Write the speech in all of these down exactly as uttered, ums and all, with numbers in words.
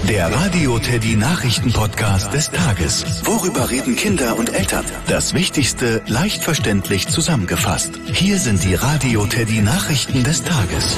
Der Radio Teddy Nachrichten-Podcast des Tages. Worüber reden Kinder und Eltern? Das Wichtigste leicht verständlich zusammengefasst. Hier sind die Radio Teddy Nachrichten des Tages.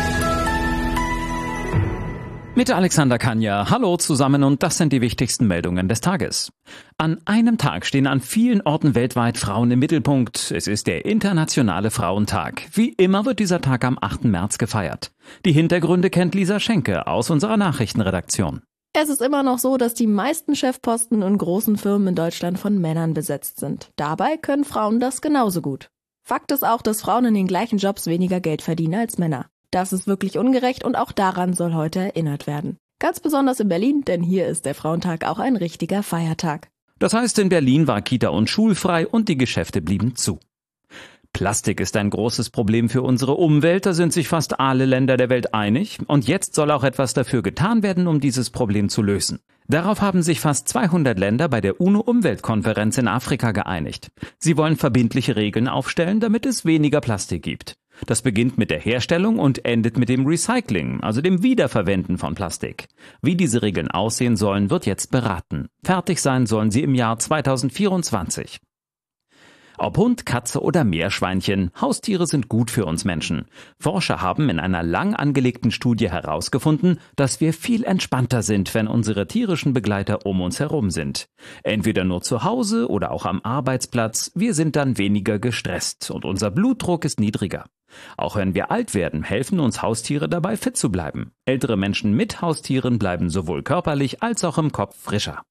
Mit Alexander Kanja. Hallo zusammen und das sind die wichtigsten Meldungen des Tages. An einem Tag stehen an vielen Orten weltweit Frauen im Mittelpunkt. Es ist der Internationale Frauentag. Wie immer wird dieser Tag am achten März gefeiert. Die Hintergründe kennt Lisa Schenke aus unserer Nachrichtenredaktion. Es ist immer noch so, dass die meisten Chefposten in großen Firmen in Deutschland von Männern besetzt sind. Dabei können Frauen das genauso gut. Fakt ist auch, dass Frauen in den gleichen Jobs weniger Geld verdienen als Männer. Das ist wirklich ungerecht und auch daran soll heute erinnert werden. Ganz besonders in Berlin, denn hier ist der Frauentag auch ein richtiger Feiertag. Das heißt, in Berlin war Kita und schulfrei und die Geschäfte blieben zu. Plastik ist ein großes Problem für unsere Umwelt, da sind sich fast alle Länder der Welt einig. Und jetzt soll auch etwas dafür getan werden, um dieses Problem zu lösen. Darauf haben sich fast zweihundert Länder bei der UNO-Umweltkonferenz in Afrika geeinigt. Sie wollen verbindliche Regeln aufstellen, damit es weniger Plastik gibt. Das beginnt mit der Herstellung und endet mit dem Recycling, also dem Wiederverwenden von Plastik. Wie diese Regeln aussehen sollen, wird jetzt beraten. Fertig sein sollen sie im Jahr zweitausendvierundzwanzig. Ob Hund, Katze oder Meerschweinchen, Haustiere sind gut für uns Menschen. Forscher haben in einer lang angelegten Studie herausgefunden, dass wir viel entspannter sind, wenn unsere tierischen Begleiter um uns herum sind. Entweder nur zu Hause oder auch am Arbeitsplatz, wir sind dann weniger gestresst und unser Blutdruck ist niedriger. Auch wenn wir alt werden, helfen uns Haustiere dabei, fit zu bleiben. Ältere Menschen mit Haustieren bleiben sowohl körperlich als auch im Kopf frischer.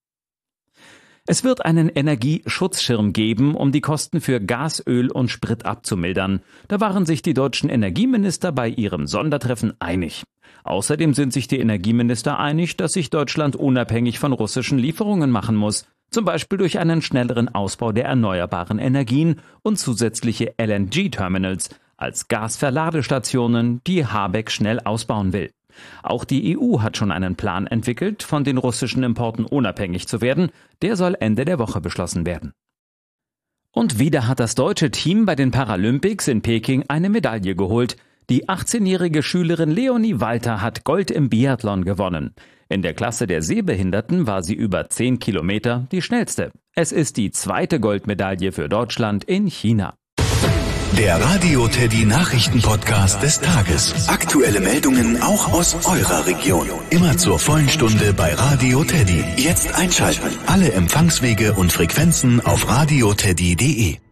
Es wird einen Energieschutzschirm geben, um die Kosten für Gas, Öl und Sprit abzumildern. Da waren sich die deutschen Energieminister bei ihrem Sondertreffen einig. Außerdem sind sich die Energieminister einig, dass sich Deutschland unabhängig von russischen Lieferungen machen muss. Zum Beispiel durch einen schnelleren Ausbau der erneuerbaren Energien und zusätzliche L N G-Terminals als Gasverladestationen, die Habeck schnell ausbauen will. Auch die E U hat schon einen Plan entwickelt, von den russischen Importen unabhängig zu werden. Der soll Ende der Woche beschlossen werden. Und wieder hat das deutsche Team bei den Paralympics in Peking eine Medaille geholt. Die achtzehnjährige Schülerin Leonie Walter hat Gold im Biathlon gewonnen. In der Klasse der Sehbehinderten war sie über zehn Kilometer die schnellste. Es ist die zweite Goldmedaille für Deutschland in China. Der Radio Teddy Nachrichten-Podcast des Tages. Aktuelle Meldungen auch aus eurer Region. Immer zur vollen Stunde bei Radio Teddy. Jetzt einschalten. Alle Empfangswege und Frequenzen auf radioteddy punkt de.